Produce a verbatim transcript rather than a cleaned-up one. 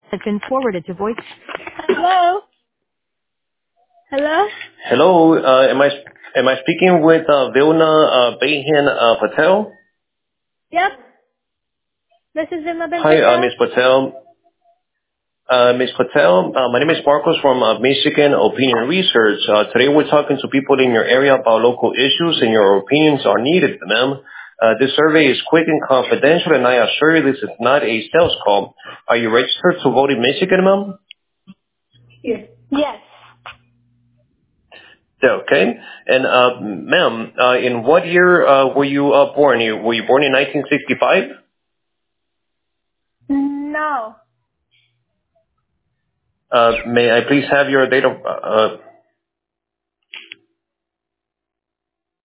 has been forwarded to voice. Hello? Hello? Hello, uh, am I am I speaking with uh, Vilna uh, Behin uh, Patel? Yep. This is Vilna Ben Hi, uh, Patel. Miz Patel. Uh, Miz Patel, uh, my name is Marcos from uh, Michigan Opinion Research. Uh, today we're talking to people in your area about local issues, and your opinions are needed, ma'am. Uh, this survey is quick and confidential, and I assure you this is not a sales call. Are you registered to vote in Michigan, ma'am? Yes. Yes. Yeah, okay. And uh, ma'am, uh, in what year uh, were you uh, born? You, were you born in nineteen sixty-five? No. Uh, may I please have your date of uh,